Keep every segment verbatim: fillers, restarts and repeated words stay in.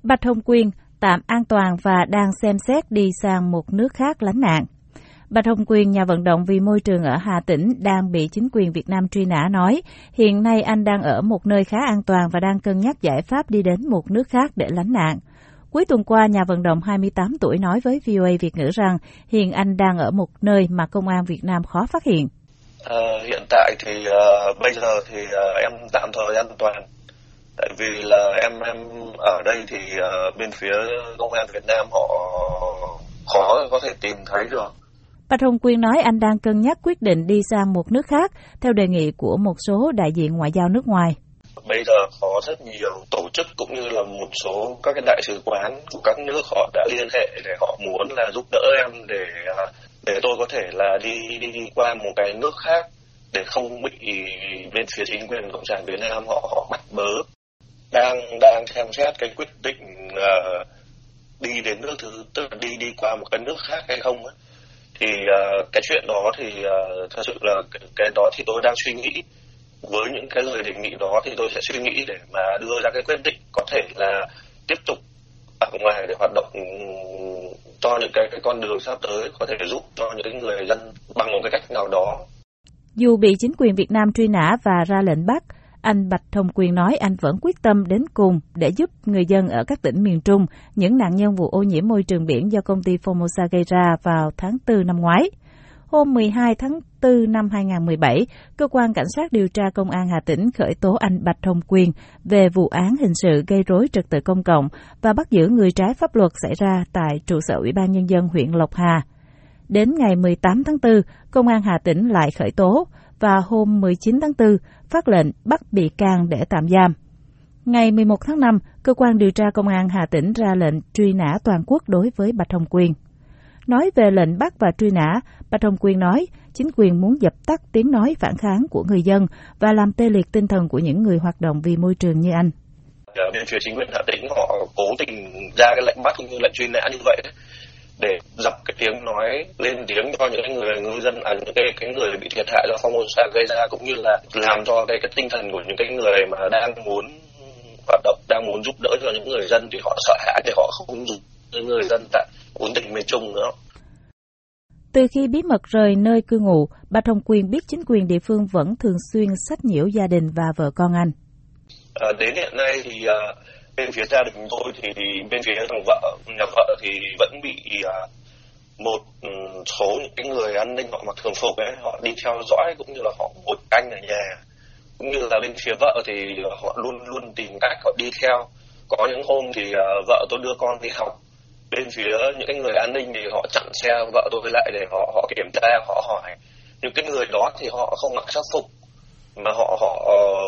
Bạch Hồng Quyền tạm an toàn và đang xem xét đi sang một nước khác lánh nạn. Bạch Hồng Quyền, nhà vận động vì môi trường ở Hà Tĩnh, đang bị chính quyền Việt Nam truy nã nói hiện nay anh đang ở một nơi khá an toàn và đang cân nhắc giải pháp đi đến một nước khác để lánh nạn. Cuối tuần qua, nhà vận động hai mươi tám tuổi nói với vê o a Việt ngữ rằng hiện anh đang ở một nơi mà công an Việt Nam khó phát hiện. À, hiện tại thì uh, bây giờ thì uh, em tạm thời an toàn. Tại vì là em em ở đây thì uh, bên phía công an Việt Nam họ khó có thể tìm thấy được. Bạch Hồng Quyền nói anh đang cân nhắc quyết định đi sang một nước khác theo đề nghị của một số đại diện ngoại giao nước ngoài. Bây giờ có rất nhiều tổ chức cũng như là một số các cái đại sứ quán của các nước họ đã liên hệ để họ muốn là giúp đỡ em để để tôi có thể là đi đi, đi qua một cái nước khác để không bị bên phía chính quyền cộng sản Việt Nam họ họ bắt bớ. Đang đang xem xét cái quyết định uh, đi đến nước thứ tức là đi đi qua một cái nước khác hay không ấy. Thì uh, cái chuyện đó thì uh, thật sự là cái, cái đó thì tôi đang suy nghĩ. Với những cái lời đề nghị đó thì tôi sẽ suy nghĩ để mà đưa ra cái quyết định có thể là tiếp tục ở ngoài để hoạt động cho những cái, cái con đường sắp tới, có thể giúp cho những người dân bằng một cái cách nào đó. Dù bị chính quyền Việt Nam truy nã và ra lệnh bắt, anh Bạch Hồng Quyền nói anh vẫn quyết tâm đến cùng để giúp người dân ở các tỉnh miền Trung, những nạn nhân vụ ô nhiễm môi trường biển do công ty Formosa gây ra vào tháng tư năm ngoái. Hôm mười hai tháng tư năm hai nghìn không trăm mười bảy, Cơ quan Cảnh sát điều tra Công an Hà Tĩnh khởi tố anh Bạch Hồng Quyền về vụ án hình sự gây rối trật tự công cộng và bắt giữ người trái pháp luật xảy ra tại trụ sở Ủy ban Nhân dân huyện Lộc Hà. Đến ngày mười tám tháng tư, Công an Hà Tĩnh lại khởi tố và hôm mười chín tháng tư phát lệnh bắt bị can để tạm giam. Ngày mười một tháng năm, Cơ quan điều tra Công an Hà Tĩnh ra lệnh truy nã toàn quốc đối với Bạch Hồng Quyền. Nói về lệnh bắt và truy nã, Bạch Hồng Quyền nói chính quyền muốn dập tắt tiếng nói phản kháng của người dân và làm tê liệt tinh thần của những người hoạt động vì môi trường như anh. Bên phía chính quyền Hà Tĩnh họ cố tình ra cái lệnh bắt cũng như lệnh truy nã như vậy để dập cái tiếng nói lên tiếng cho những người ngư dân, à, những cái, cái người bị thiệt hại do Formosa gây ra, cũng như là làm cho cái, cái tinh thần của những cái người mà đang muốn hoạt động, đang muốn giúp đỡ cho những người dân thì họ sợ hãi để họ không giúp những người dân tại bốn tỉnh miền Trung nữa. Từ khi bí mật rời nơi cư ngụ, Bạch Hồng Quyền biết chính quyền địa phương vẫn thường xuyên sách nhiễu gia đình và vợ con anh. À, đến hiện nay thì uh, bên phía gia đình tôi thì, thì bên phía thằng vợ, nhà vợ thì vẫn bị uh, một um, số những cái người an ninh họ mặc thường phục ấy, họ đi theo dõi cũng như là họ ngồi canh ở nhà, cũng như là bên phía vợ thì họ luôn luôn tìm cách họ đi theo. Có những hôm thì uh, vợ tôi đưa con đi học, bên phía những cái người an ninh thì họ chặn xe vợ tôi lại để họ họ kiểm tra, họ hỏi. Những cái người đó thì họ không mặc sắc phục mà họ họ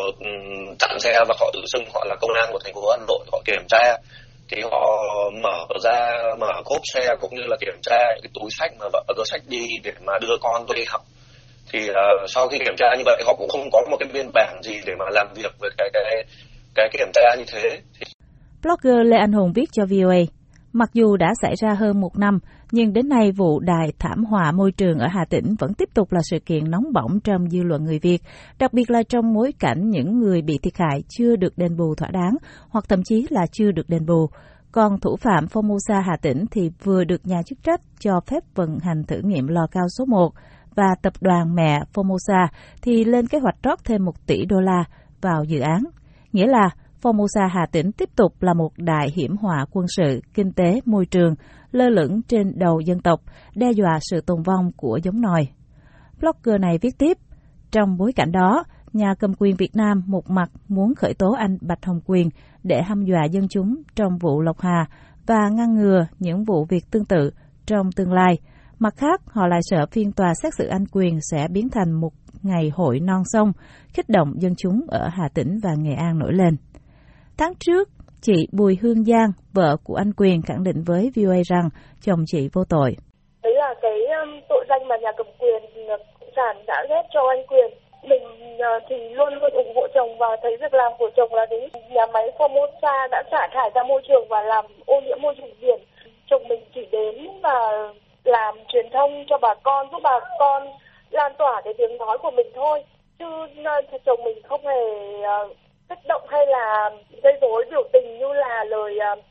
um, chặn xe và họ tự xưng họ là công an của thành phố Hà Nội, họ kiểm tra thì họ mở ra mở cốp xe cũng như là kiểm tra những cái túi xách mà vợ tôi xách đi để mà đưa con tôi đi học. Thì uh, sau khi kiểm tra như vậy họ cũng không có một cái biên bản gì để mà làm việc với cái cái cái kiểm tra như thế. Blogger Lê Anh Hùng viết cho vê o a, mặc dù đã xảy ra hơn một năm, nhưng đến nay vụ đại thảm họa môi trường ở Hà Tĩnh vẫn tiếp tục là sự kiện nóng bỏng trong dư luận người Việt, đặc biệt là trong bối cảnh những người bị thiệt hại chưa được đền bù thỏa đáng hoặc thậm chí là chưa được đền bù. Còn thủ phạm Formosa Hà Tĩnh thì vừa được nhà chức trách cho phép vận hành thử nghiệm lò cao số một và tập đoàn mẹ Formosa thì lên kế hoạch rót thêm một tỷ đô la vào dự án. Nghĩa là Formosa Hà Tĩnh tiếp tục là một đại hiểm họa quân sự, kinh tế, môi trường, lơ lửng trên đầu dân tộc, đe dọa sự tồn vong của giống nòi. Blogger này viết tiếp, trong bối cảnh đó, nhà cầm quyền Việt Nam một mặt muốn khởi tố anh Bạch Hồng Quyền để hăm dọa dân chúng trong vụ Lộc Hà và ngăn ngừa những vụ việc tương tự trong tương lai. Mặt khác, họ lại sợ phiên tòa xét xử anh Quyền sẽ biến thành một ngày hội non sông, kích động dân chúng ở Hà Tĩnh và Nghệ An nổi lên. Tháng trước, chị Bùi Hương Giang, vợ của anh Quyền, khẳng định với vê o a rằng chồng chị vô tội. Đấy là cái um, tội danh mà nhà cầm quyền cộng sản đã ghép cho anh Quyền. Mình uh, thì luôn luôn ủng hộ chồng và thấy việc làm của chồng là đúng. Nhà máy Formosa đã xả thải ra môi trường và làm ô nhiễm môi trường biển. Chồng mình chỉ đến và làm truyền thông cho bà con, giúp bà con lan tỏa cái tiếng nói của mình thôi. Chứ uh, chồng mình không hề... Uh, kích động hay là gây rối biểu tình như là lời uh,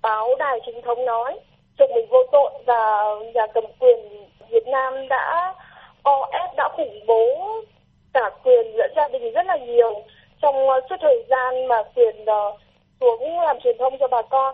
báo đài chính thống nói chồng mình vô tội và nhà cầm quyền Việt Nam đã o ép, đã khủng bố cả Quyền lẫn gia đình rất là nhiều trong suốt thời gian mà Quyền uh, xuống làm truyền thông cho bà con.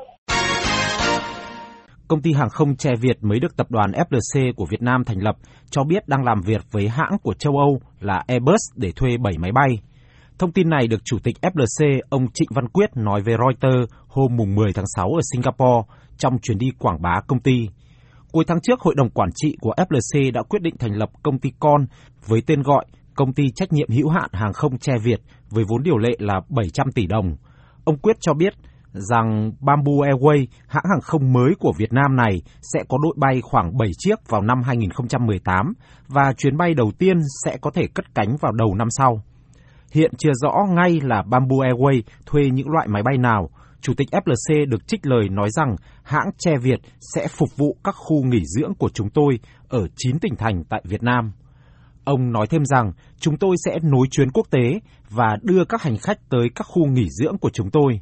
Công ty hàng không Che Việt mới được tập đoàn ép lờ xê của Việt Nam thành lập cho biết đang làm việc với hãng của châu Âu là Airbus để thuê bảy máy bay. Thông tin này được Chủ tịch ép lờ xê ông Trịnh Văn Quyết nói với Reuters hôm mười tháng sáu ở Singapore trong chuyến đi quảng bá công ty. Cuối tháng trước, Hội đồng Quản trị của ép lờ xê đã quyết định thành lập công ty con với tên gọi Công ty Trách nhiệm hữu hạn Hàng không Che Việt với vốn điều lệ là bảy trăm tỷ đồng. Ông Quyết cho biết rằng Bamboo Airways, hãng hàng không mới của Việt Nam này, sẽ có đội bay khoảng bảy chiếc vào năm hai nghìn không trăm mười tám và chuyến bay đầu tiên sẽ có thể cất cánh vào đầu năm sau. Hiện chưa rõ ngay là Bamboo Airways thuê những loại máy bay nào. Chủ tịch ép lờ xê được trích lời nói rằng hãng Che Việt sẽ phục vụ các khu nghỉ dưỡng của chúng tôi ở chín tỉnh thành tại Việt Nam. Ông nói thêm rằng chúng tôi sẽ nối chuyến quốc tế và đưa các hành khách tới các khu nghỉ dưỡng của chúng tôi.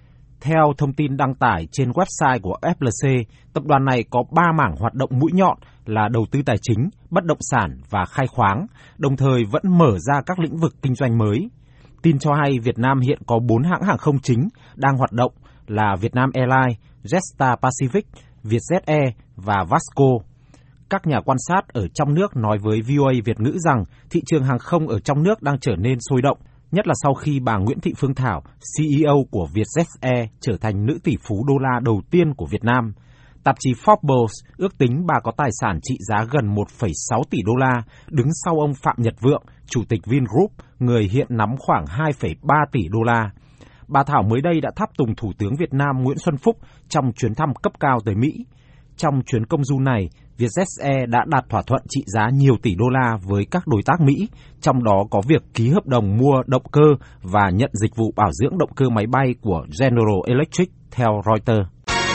Theo thông tin đăng tải trên website của ép lờ xê, tập đoàn này có ba mảng hoạt động mũi nhọn là đầu tư tài chính, bất động sản và khai khoáng, đồng thời vẫn mở ra các lĩnh vực kinh doanh mới. Tin cho hay Việt Nam hiện có bốn hãng hàng không chính đang hoạt động là Vietnam Airlines, Jetstar Pacific, Vietjet Air và Vasco. Các nhà quan sát ở trong nước nói với vê o a Việt ngữ rằng thị trường hàng không ở trong nước đang trở nên sôi động, nhất là sau khi bà Nguyễn Thị Phương Thảo, xê e ô của Vietjet Air, trở thành nữ tỷ phú đô la đầu tiên của Việt Nam. Tạp chí Forbes ước tính bà có tài sản trị giá gần một phẩy sáu tỷ đô la, đứng sau ông Phạm Nhật Vượng, Chủ tịch Vingroup, người hiện nắm khoảng hai phẩy ba tỷ đô la. Bà Thảo mới đây đã tháp tùng Thủ tướng Việt Nam Nguyễn Xuân Phúc trong chuyến thăm cấp cao tới Mỹ. Trong chuyến công du này, Vietjet Air đã đạt thỏa thuận trị giá nhiều tỷ đô la với các đối tác Mỹ, trong đó có việc ký hợp đồng mua động cơ và nhận dịch vụ bảo dưỡng động cơ máy bay của General Electric, theo Reuters.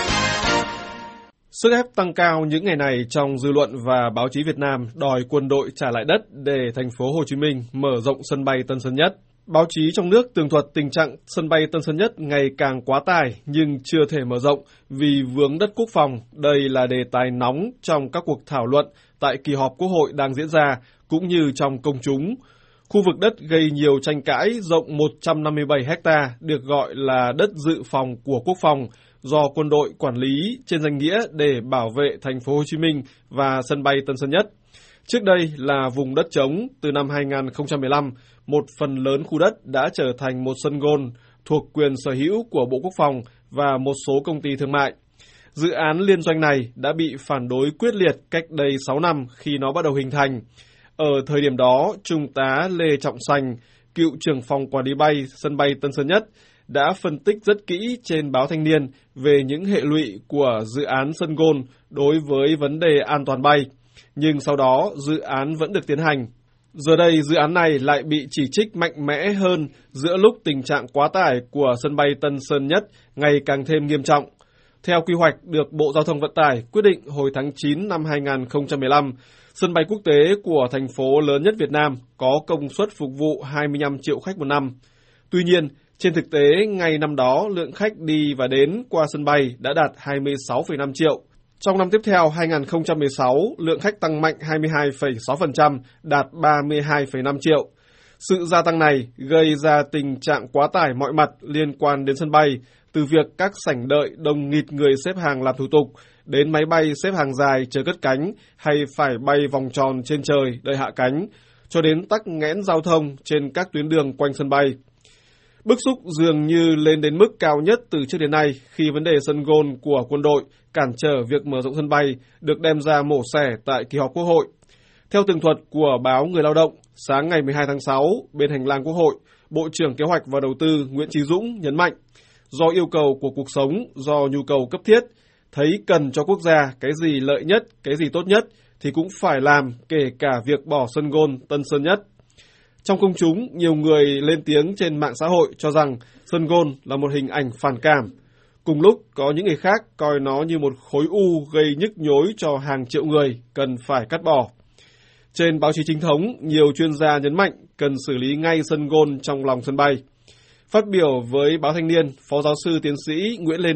Sức ép tăng cao những ngày này trong dư luận và báo chí Việt Nam đòi quân đội trả lại đất để thành phố Hồ Chí Minh mở rộng sân bay Tân Sơn Nhất. Báo chí trong nước tường thuật tình trạng sân bay Tân Sơn Nhất ngày càng quá tải nhưng chưa thể mở rộng vì vướng đất quốc phòng. Đây là đề tài nóng trong các cuộc thảo luận tại kỳ họp Quốc hội đang diễn ra cũng như trong công chúng. Khu vực đất gây nhiều tranh cãi rộng một trăm năm mươi bảy héc ta được gọi là đất dự phòng của quốc phòng do quân đội quản lý trên danh nghĩa để bảo vệ thành phố Hồ Chí Minh và sân bay Tân Sơn Nhất. Trước đây là vùng đất trống, từ năm hai nghìn không trăm mười lăm, một phần lớn khu đất đã trở thành một sân golf thuộc quyền sở hữu của Bộ Quốc phòng và một số công ty thương mại. Dự án liên doanh này đã bị phản đối quyết liệt cách đây sáu năm khi nó bắt đầu hình thành. Ở thời điểm đó, Trung tá Lê Trọng Sành, cựu trưởng phòng quản lý bay sân bay Tân Sơn Nhất, đã phân tích rất kỹ trên báo Thanh niên về những hệ lụy của dự án sân golf đối với vấn đề an toàn bay. Nhưng sau đó, dự án vẫn được tiến hành. Giờ đây, dự án này lại bị chỉ trích mạnh mẽ hơn giữa lúc tình trạng quá tải của sân bay Tân Sơn Nhất ngày càng thêm nghiêm trọng. Theo quy hoạch được Bộ Giao thông Vận tải quyết định hồi tháng chín năm hai nghìn không trăm mười lăm, sân bay quốc tế của thành phố lớn nhất Việt Nam có công suất phục vụ hai mươi lăm triệu khách một năm. Tuy nhiên, trên thực tế, ngày năm đó, lượng khách đi và đến qua sân bay đã đạt hai mươi sáu phẩy năm triệu. Trong năm tiếp theo, hai nghìn không trăm mười sáu, lượng khách tăng mạnh hai mươi hai phẩy sáu phần trăm, đạt ba mươi hai phẩy năm triệu. Sự gia tăng này gây ra tình trạng quá tải mọi mặt liên quan đến sân bay, từ việc các sảnh đợi đông nghịt người xếp hàng làm thủ tục, đến máy bay xếp hàng dài chờ cất cánh hay phải bay vòng tròn trên trời đợi hạ cánh, cho đến tắc nghẽn giao thông trên các tuyến đường quanh sân bay. Bức xúc dường như lên đến mức cao nhất từ trước đến nay khi vấn đề sân golf của quân đội cản trở việc mở rộng sân bay được đem ra mổ xẻ tại kỳ họp Quốc hội. Theo tường thuật của báo Người Lao động, sáng ngày mười hai tháng sáu, bên hành lang Quốc hội, Bộ trưởng Kế hoạch và Đầu tư Nguyễn Chí Dũng nhấn mạnh, do yêu cầu của cuộc sống, do nhu cầu cấp thiết, thấy cần cho quốc gia cái gì lợi nhất, cái gì tốt nhất thì cũng phải làm, kể cả việc bỏ sân golf Tân Sơn Nhất. Trong công chúng, nhiều người lên tiếng trên mạng xã hội cho rằng sân golf là một hình ảnh phản cảm. Cùng lúc, có những người khác coi nó như một khối u gây nhức nhối cho hàng triệu người cần phải cắt bỏ. Trên báo chí chính thống, nhiều chuyên gia nhấn mạnh cần xử lý ngay sân golf trong lòng sân bay. Phát biểu với báo Thanh niên, Phó giáo sư tiến sĩ Nguyễn Lê Ninh,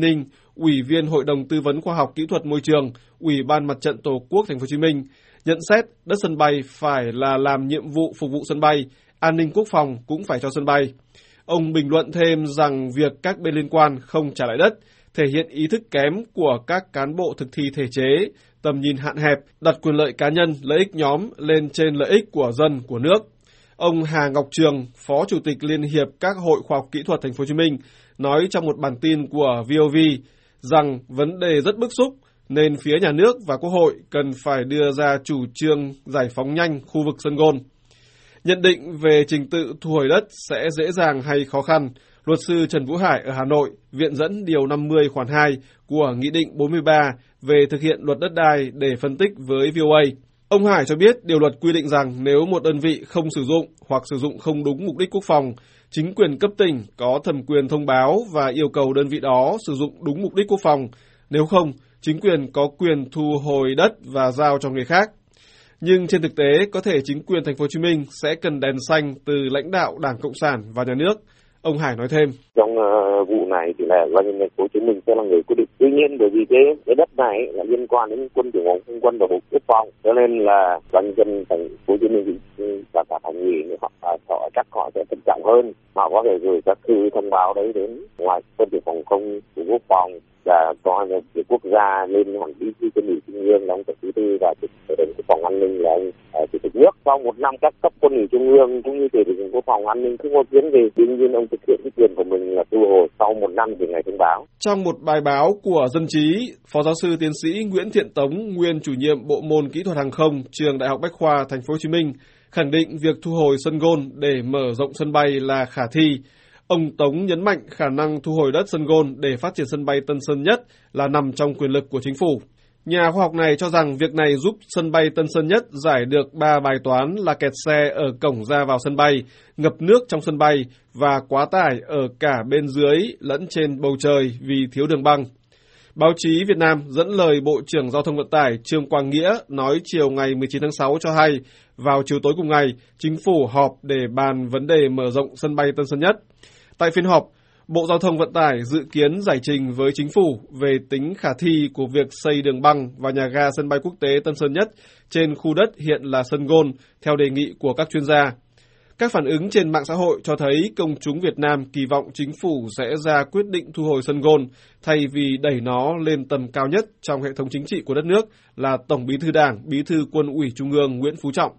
Ủy viên Hội đồng Tư vấn Khoa học Kỹ thuật Môi trường, Ủy ban Mặt trận Tổ quốc Thành phố Hồ Chí Minh, nhận xét đất sân bay phải là làm nhiệm vụ phục vụ sân bay, an ninh quốc phòng cũng phải cho sân bay. Ông bình luận thêm rằng việc các bên liên quan không trả lại đất thể hiện ý thức kém của các cán bộ thực thi thể chế, tầm nhìn hạn hẹp, đặt quyền lợi cá nhân, lợi ích nhóm lên trên lợi ích của dân, của nước. Ông Hà Ngọc Trường, Phó Chủ tịch Liên hiệp các Hội Khoa học Kỹ thuật Thành phố Hồ Chí Minh, nói trong một bản tin của vê o vê rằng vấn đề rất bức xúc nên phía nhà nước và Quốc hội cần phải đưa ra chủ trương giải phóng nhanh khu vực sân golf. Nhận định về trình tự thu hồi đất sẽ dễ dàng hay khó khăn, luật sư Trần Vũ Hải ở Hà Nội viện dẫn điều năm mươi khoản hai của Nghị định bốn mươi ba về thực hiện luật đất đai để phân tích với vê o a. Ông Hải cho biết điều luật quy định rằng nếu một đơn vị không sử dụng hoặc sử dụng không đúng mục đích quốc phòng, chính quyền cấp tỉnh có thẩm quyền thông báo và yêu cầu đơn vị đó sử dụng đúng mục đích quốc phòng. Nếu không, chính quyền có quyền thu hồi đất và giao cho người khác. Nhưng trên thực tế, có thể chính quyền Thành phố Hồ Chí Minh sẽ cần đèn xanh từ lãnh đạo Đảng Cộng sản và nhà nước. Ông Hải nói thêm. Trong uh, vụ này thì là Ủy ban nhân dân Thành phố Hồ Chí Minh sẽ là người quyết định. Tuy nhiên bởi vì cái cái đất này là liên quan đến quân chủng phòng không quân và bộ quốc phòng, cho nên là Ủy ban nhân dân Thành phố Hồ Chí Minh và cả thành ủy họ, họ chắc họ sẽ thận trọng hơn. Họ có thể gửi các thư thông báo đấy đến ngoài quân chủng phòng không bộ quốc phòng và có việc quốc gia lên hẳn bí thư Quân ủy Trung ương là ông Tổng Bí thư và chủ tịch Quốc phòng An ninh là ông Chủ tịch nước. Sau một năm các cấp Quân ủy Trung ương cũng như Chủ tịch Quốc phòng An ninh không có kiến gì, tuy nhiên ông thực hiện cái quyền của mình là thu hồi sau một năm từ ngày thông báo. Trong một bài báo của Dân trí, Phó giáo sư tiến sĩ Nguyễn Thiện Tống, nguyên chủ nhiệm bộ môn kỹ thuật hàng không, trường Đại học Bách khoa Thành phố Hồ Chí Minh, khẳng định việc thu hồi sân golf để mở rộng sân bay là khả thi. Ông Tống nhấn mạnh khả năng thu hồi đất sân golf để phát triển sân bay Tân Sơn Nhất là nằm trong quyền lực của chính phủ. Nhà khoa học này cho rằng việc này giúp sân bay Tân Sơn Nhất giải được ba bài toán là kẹt xe ở cổng ra vào sân bay, ngập nước trong sân bay và quá tải ở cả bên dưới lẫn trên bầu trời vì thiếu đường băng. Báo chí Việt Nam dẫn lời Bộ trưởng Giao thông Vận tải Trương Quang Nghĩa nói chiều ngày mười chín tháng sáu cho hay, vào chiều tối cùng ngày, chính phủ họp để bàn vấn đề mở rộng sân bay Tân Sơn Nhất. Tại phiên họp, Bộ Giao thông Vận tải dự kiến giải trình với chính phủ về tính khả thi của việc xây đường băng và nhà ga sân bay quốc tế Tân Sơn Nhất trên khu đất hiện là sân golf theo đề nghị của các chuyên gia. Các phản ứng trên mạng xã hội cho thấy công chúng Việt Nam kỳ vọng chính phủ sẽ ra quyết định thu hồi sân golf thay vì đẩy nó lên tầm cao nhất trong hệ thống chính trị của đất nước là Tổng Bí thư Đảng, Bí thư Quân ủy Trung ương Nguyễn Phú Trọng.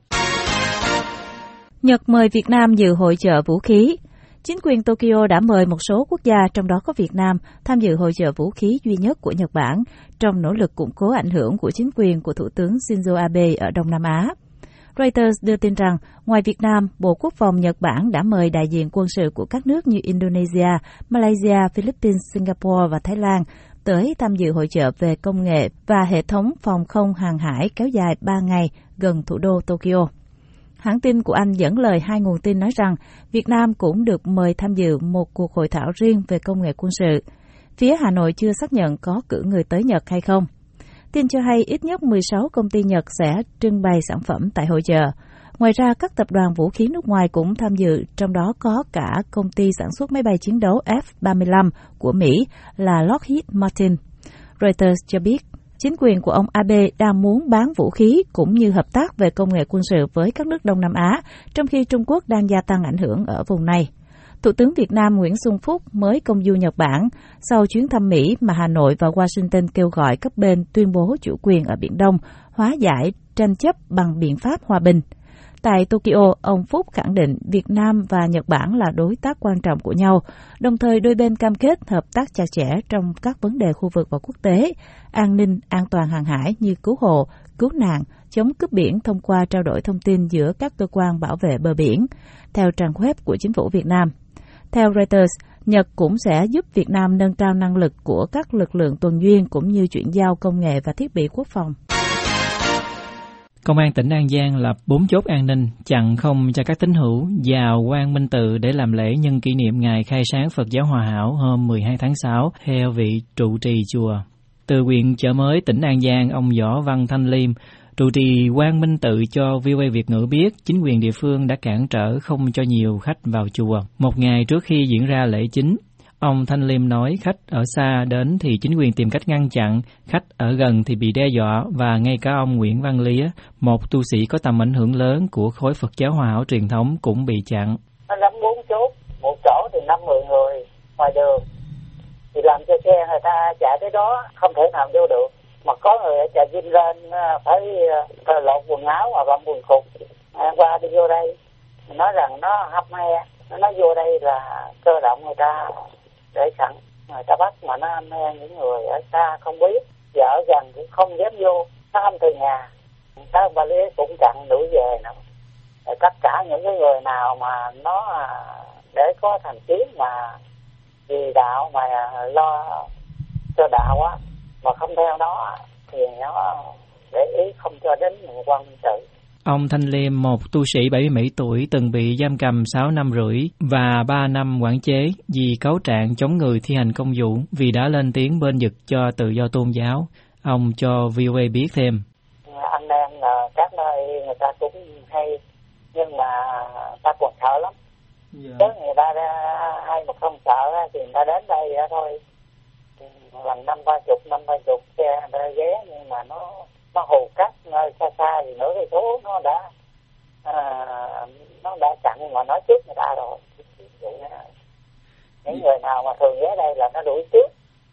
Nhật mời Việt Nam dự hội chợ vũ khí. Chính quyền Tokyo đã mời một số quốc gia, trong đó có Việt Nam, tham dự hội chợ vũ khí duy nhất của Nhật Bản, trong nỗ lực củng cố ảnh hưởng của chính quyền của Thủ tướng Shinzo Abe ở Đông Nam Á. Reuters đưa tin rằng, ngoài Việt Nam, Bộ Quốc phòng Nhật Bản đã mời đại diện quân sự của các nước như Indonesia, Malaysia, Philippines, Singapore và Thái Lan tới tham dự hội chợ về công nghệ và hệ thống phòng không hàng hải kéo dài ba ngày gần thủ đô Tokyo. Hãng tin của Anh dẫn lời hai nguồn tin nói rằng Việt Nam cũng được mời tham dự một cuộc hội thảo riêng về công nghệ quân sự. Phía Hà Nội chưa xác nhận có cử người tới Nhật hay không. Tin cho hay ít nhất mười sáu công ty Nhật sẽ trưng bày sản phẩm tại hội chợ. Ngoài ra, các tập đoàn vũ khí nước ngoài cũng tham dự, trong đó có cả công ty sản xuất máy bay chiến đấu F ba mươi lăm của Mỹ là Lockheed Martin. Reuters cho biết, chính quyền của ông Abe đang muốn bán vũ khí cũng như hợp tác về công nghệ quân sự với các nước Đông Nam Á, trong khi Trung Quốc đang gia tăng ảnh hưởng ở vùng này. Thủ tướng Việt Nam Nguyễn Xuân Phúc mới công du Nhật Bản sau chuyến thăm Mỹ mà Hà Nội và Washington kêu gọi các bên tuyên bố chủ quyền ở Biển Đông, hóa giải tranh chấp bằng biện pháp hòa bình. Tại Tokyo, ông Phúc khẳng định Việt Nam và Nhật Bản là đối tác quan trọng của nhau, đồng thời đôi bên cam kết hợp tác chặt chẽ trong các vấn đề khu vực và quốc tế, an ninh, an toàn hàng hải như cứu hộ, cứu nạn, chống cướp biển thông qua trao đổi thông tin giữa các cơ quan bảo vệ bờ biển, theo trang web của chính phủ Việt Nam. Theo Reuters, Nhật cũng sẽ giúp Việt Nam nâng cao năng lực của các lực lượng tuần duyên cũng như chuyển giao công nghệ và thiết bị quốc phòng. Công an tỉnh An Giang lập bốn chốt an ninh chặn không cho các tín hữu vào Quan Minh Tự để làm lễ nhân kỷ niệm ngày khai sáng Phật giáo Hòa Hảo hôm mười hai tháng sáu theo vị trụ trì chùa. Từ huyện Chợ Mới, tỉnh An Giang, ông Võ Văn Thanh Liêm, trụ trì Quan Minh Tự cho vê o a Việt ngữ biết chính quyền địa phương đã cản trở không cho nhiều khách vào chùa. Một ngày trước khi diễn ra lễ chính, Ông Thanh Liêm nói khách ở xa đến thì chính quyền tìm cách ngăn chặn, khách ở gần thì bị đe dọa và ngay cả ông Nguyễn Văn Lía, một tu sĩ có tầm ảnh hưởng lớn của khối Phật giáo Hòa Hảo truyền thống cũng bị chặn. Nó lắm bốn chốt, một chỗ thì năm mười người ngoài đường, thì làm cho xe người ta chạy tới đó không thể nào vô được. Mà có người ở Trà Vinh lên phải lột quần áo và băm quần cục qua đi vô đây, nói rằng nó hấp me, nó vô đây là cơ động người ta để sẵn, người ta bắt mà nó me những người ở xa không biết, giờ ở gần cũng không dám vô, nó không từ nhà, các bà Lý cũng chặn đuổi về nữa. Tất cả những cái người nào mà nó để có thành kiến mà vì đạo mà lo cho đạo á, mà không theo đó thì nó để ý không cho đến quan minh tự. Ông Thanh Liêm, một tu sĩ bảy mươi bảy tuổi, từng bị giam cầm sáu năm rưỡi và ba năm quản chế vì cáo trạng chống người thi hành công vụ vì đã lên tiếng bên vực cho tự do tôn giáo. Ông cho vê o a biết thêm. Anh em là các nơi người ta cũng hay, nhưng mà ta còn sợ lắm. Yeah. Nếu người ta hay mà không sợ thì người ta đến đây đó thôi. Lần năm ba chục, năm ba chục xe người ta ghé, nhưng mà nó nó hù cắt nơi xa xa thì nửa cây số nó đã à, nó đã chặn mà nói trước người ta rồi. Những người nào mà thường ghé đây là nó đuổi trước,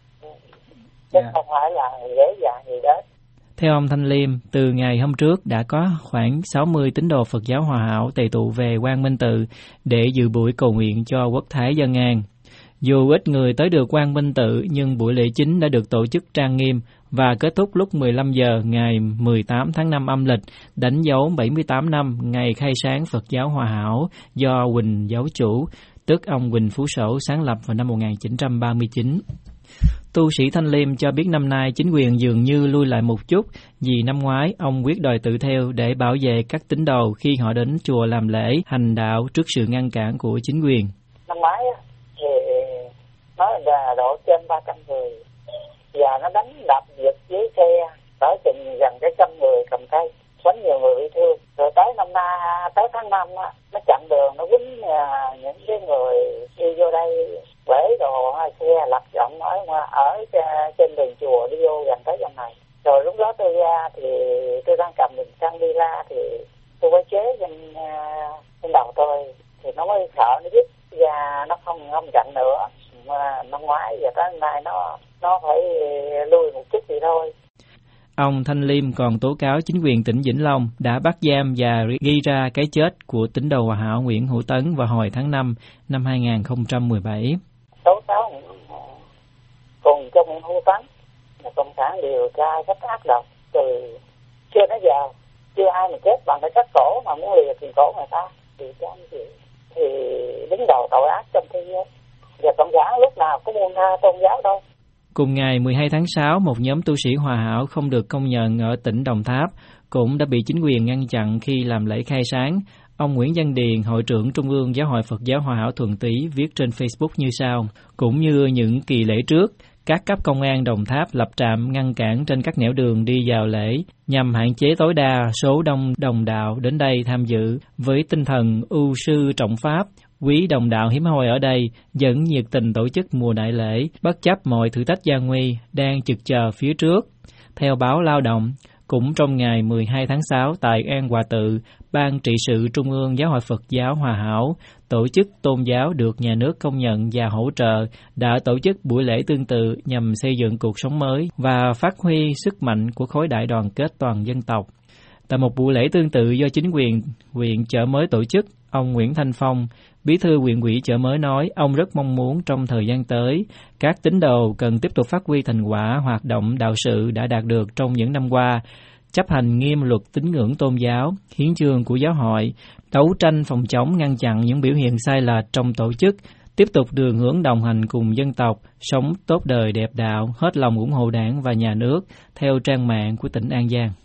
chứ yeah. không phải là dễ dàng gì đó. Theo ông Thanh Liêm, từ ngày hôm trước đã có khoảng sáu mươi tín đồ Phật giáo Hòa Hảo tề tụ về Quang Minh Tự để dự buổi cầu nguyện cho quốc thái dân an. Dù ít người tới được Quang Minh Tự, nhưng buổi lễ chính đã được tổ chức trang nghiêm và kết thúc lúc mười lăm giờ ngày mười tám tháng năm âm lịch, đánh dấu bảy mươi tám năm ngày khai sáng Phật giáo Hòa Hảo do Huỳnh Giáo Chủ, tức ông Huỳnh Phú Sổ sáng lập vào năm một nghìn chín trăm ba mươi chín. Tu sĩ Thanh Liêm cho biết năm nay chính quyền dường như lui lại một chút vì năm ngoái ông quyết đòi tự theo để bảo vệ các tín đồ khi họ đến chùa làm lễ, hành đạo trước sự ngăn cản của chính quyền. Năm ngoái thì nói là độ trên ba trăm người và nó đánh đập giật dưới xe tới chừng gần cái trăm người cầm cây, quánh nhiều người bị thương. Rồi tới năm nay, tới tháng năm á, nó chặn đường, nó quýnh những cái người đi vô đây bể đồ xe lập giọng ở ở trên đường chùa đi vô gần tới trong này. Rồi lúc đó tôi ra thì tôi đang cầm bình xăng đi ra thì tôi quay chế trên trên đầu tôi thì nó mới sợ nó dứt ra, nó không không chặn nữa. Mà năm ngoái và tới hôm nay nó nó phải lui một chút thì thôi. Ông Thanh Liêm còn tố cáo chính quyền tỉnh Vĩnh Long đã bắt giam và gây ra cái chết của tín đồ Hòa Hảo Nguyễn Hữu Tấn vào hồi tháng năm năm hai nghìn không trăm mười bảy. Tố cáo cùng cho Nguyễn Hữu Tấn là cộng sản điều tra rất ác độc từ chưa đến giờ, chưa ai mà chết bằng cái cắt cổ mà muốn lìa tiền cổ người ta điều tra như vậy thì đứng đầu tội ác trong thế giới. Và cộng sản lúc nào cũng buông tha tôn giáo đâu. Cùng ngày mười hai tháng sáu, một nhóm tu sĩ Hòa Hảo không được công nhận ở tỉnh Đồng Tháp cũng đã bị chính quyền ngăn chặn khi làm lễ khai sáng. Ông Nguyễn Văn Điền, Hội trưởng Trung ương Giáo hội Phật giáo Hòa Hảo Thuận Tý viết trên Facebook như sau: cũng như những kỳ lễ trước, các cấp công an Đồng Tháp lập trạm ngăn cản trên các nẻo đường đi vào lễ nhằm hạn chế tối đa số đông đồng đạo đến đây tham dự với tinh thần ưu sư trọng pháp. Quý đồng đạo hiếm hoi ở đây vẫn nhiệt tình tổ chức mùa đại lễ, bất chấp mọi thử thách gian nguy đang trực chờ phía trước. Theo báo Lao động, cũng trong ngày mười hai tháng sáu tại An Hòa Tự, Ban trị sự Trung ương Giáo hội Phật giáo Hòa Hảo, tổ chức tôn giáo được nhà nước công nhận và hỗ trợ, đã tổ chức buổi lễ tương tự nhằm xây dựng cuộc sống mới và phát huy sức mạnh của khối đại đoàn kết toàn dân tộc. Tại một buổi lễ tương tự do chính quyền huyện Chợ Mới tổ chức, ông Nguyễn Thanh Phong, Bí thư huyện ủy Chợ Mới nói ông rất mong muốn trong thời gian tới, các tín đồ cần tiếp tục phát huy thành quả hoạt động đạo sự đã đạt được trong những năm qua, chấp hành nghiêm luật tín ngưỡng tôn giáo, hiến chương của giáo hội, đấu tranh phòng chống ngăn chặn những biểu hiện sai lệch trong tổ chức, tiếp tục đường hướng đồng hành cùng dân tộc, sống tốt đời đẹp đạo, hết lòng ủng hộ Đảng và nhà nước, theo trang mạng của tỉnh An Giang.